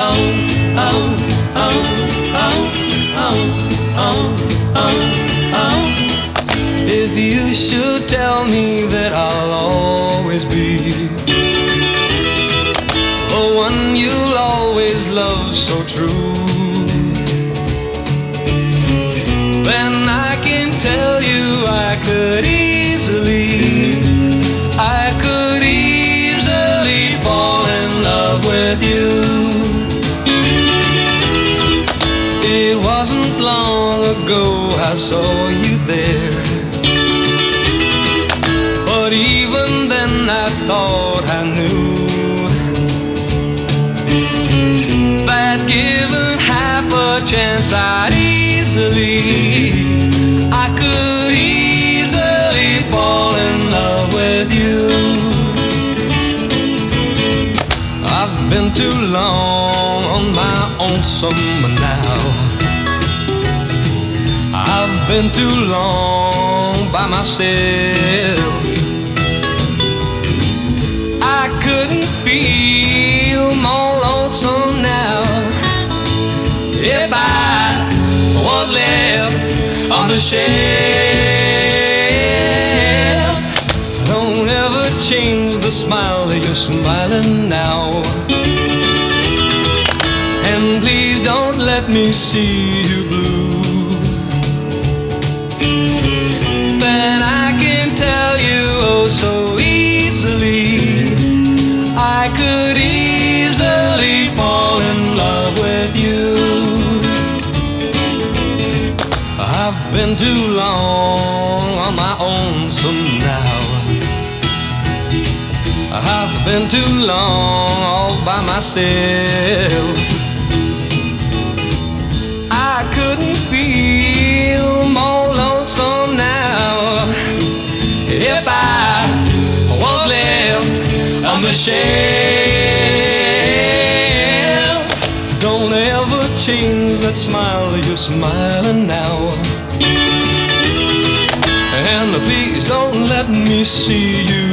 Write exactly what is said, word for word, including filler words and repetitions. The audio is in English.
oh, oh, oh, oh, oh, oh. If you should tell me that I'll always be the one you'll always love so true, then I can tell you I could easily, I could easily fall in love with you. It wasn't long ago I saw you there, but even then I thought I knew that given half a chance I'd easily, I could easily fall in love with you. I've been too long on my own summer now, I've been too long by myself. I couldn't feel more lonesome now if I was left on the shelf. Don't ever change the smile that you're smiling now, and please don't let me see you blue. Then I can tell you oh so easily, I could easily fall in love with you. I've been too long on my own some now, I've been too long all by myself. I couldn't feel more lonesome now if I was left on the shelf. Don't ever change that smile that you're smiling now, and please don't let me see you